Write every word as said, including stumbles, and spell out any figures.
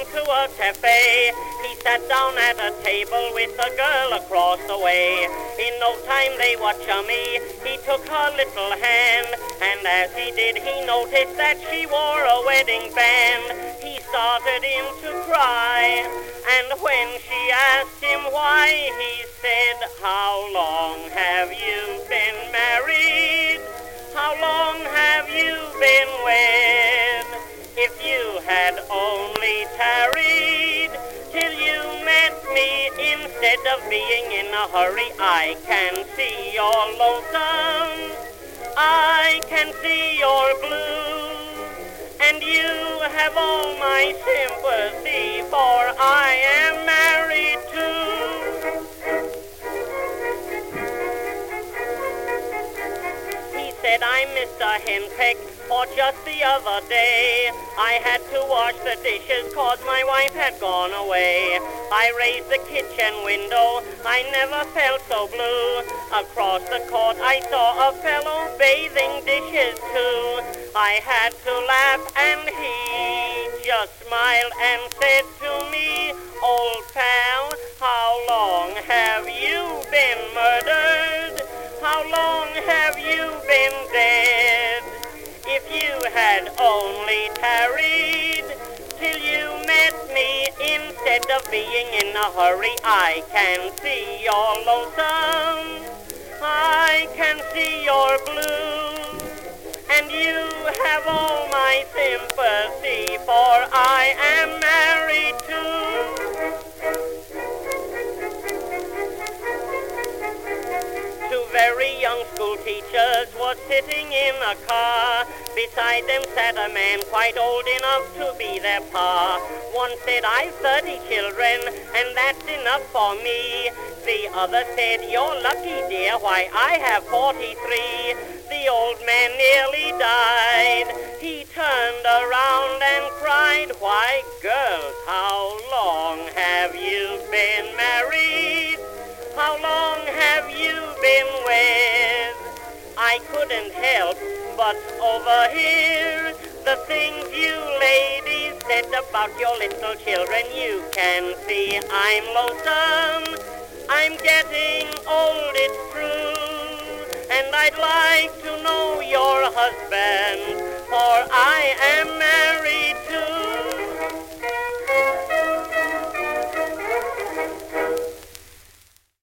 to a cafe. He sat down at a table with a girl across the way. In no time they were chummy. He took her little hand, and as he did, he noticed that she wore a wedding band. He started in to cry, and when she asked him why, he said, "How long have you been married? How long have you been wed? If you had only tarried till you met me, instead of being in a hurry, I can see you're lonesome, I can see you're blue, and you have all my sympathy, for I am married too." He said, "I'm Mister Henpeck, for just the other day I had to wash the dishes 'cause my wife had gone away. I raised the kitchen window, I never felt so blue. Across the court I saw a fellow bathing dishes too. I had to laugh, and he just smiled and said to me, 'Old pal, how long have you been murdered? How long have you been dead? If you had only tarried till you met me, instead of being in a hurry, I can see you're lonesome, I can see you're blue, and you have all my sympathy, for I am married too." Two very young school teachers were sitting in a car. Beside them sat a man quite old enough to be their pa. One said, "I've thirty children, and that's enough for me." The other said, "You're lucky, dear, why I have forty-three. The old man nearly died. He turned around and cried, "Why, girls, how long have you been married? How long have you been wed?" I couldn't help but overhear the things you ladies said about your little children. You can see I'm lonesome, I'm getting old, it's true, and I'd like to know your husband, for I am married